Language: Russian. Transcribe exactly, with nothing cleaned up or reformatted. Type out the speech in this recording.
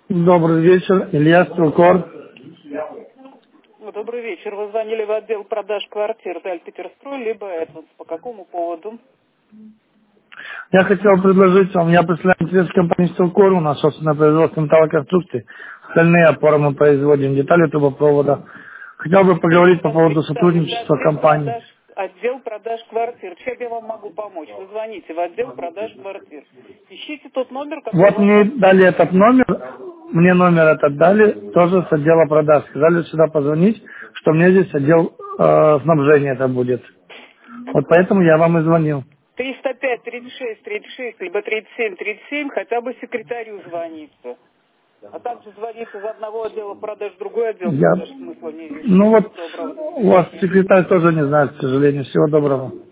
Добрый вечер, Илья Стрелкор. Ну, добрый вечер. Вы звонили в отдел продаж квартир Даль Питерстрой, либо Эдванс. По какому поводу? Я хотел предложить вам, я представляю интерес компании Стрелкор, у нас собственно производство металлоконструкций, остальные опоры мы производим, детали трубопровода. Хотел бы поговорить по поводу Это, это сотрудничества отдел компании. продаж, отдел продаж квартир. Чем я вам могу помочь? Вы звоните в отдел продаж квартир. Ищите тот номер, который Вот вам мне дан. дали этот номер, мне номер этот дали, тоже с отдела продаж. Сказали сюда позвонить, что мне здесь отдел э, снабжения это будет. Вот поэтому я вам и звонил. триста пять тридцать шесть тридцать шесть, либо тридцать семь тридцать семь, хотя бы секретарю звоните. А также звонить из одного отдела продаж в другой отдел Я... продаж смысла не вижу. Ну Всего вот, доброго, до у вас свидания. секретарь тоже не знает, к сожалению. Всего доброго.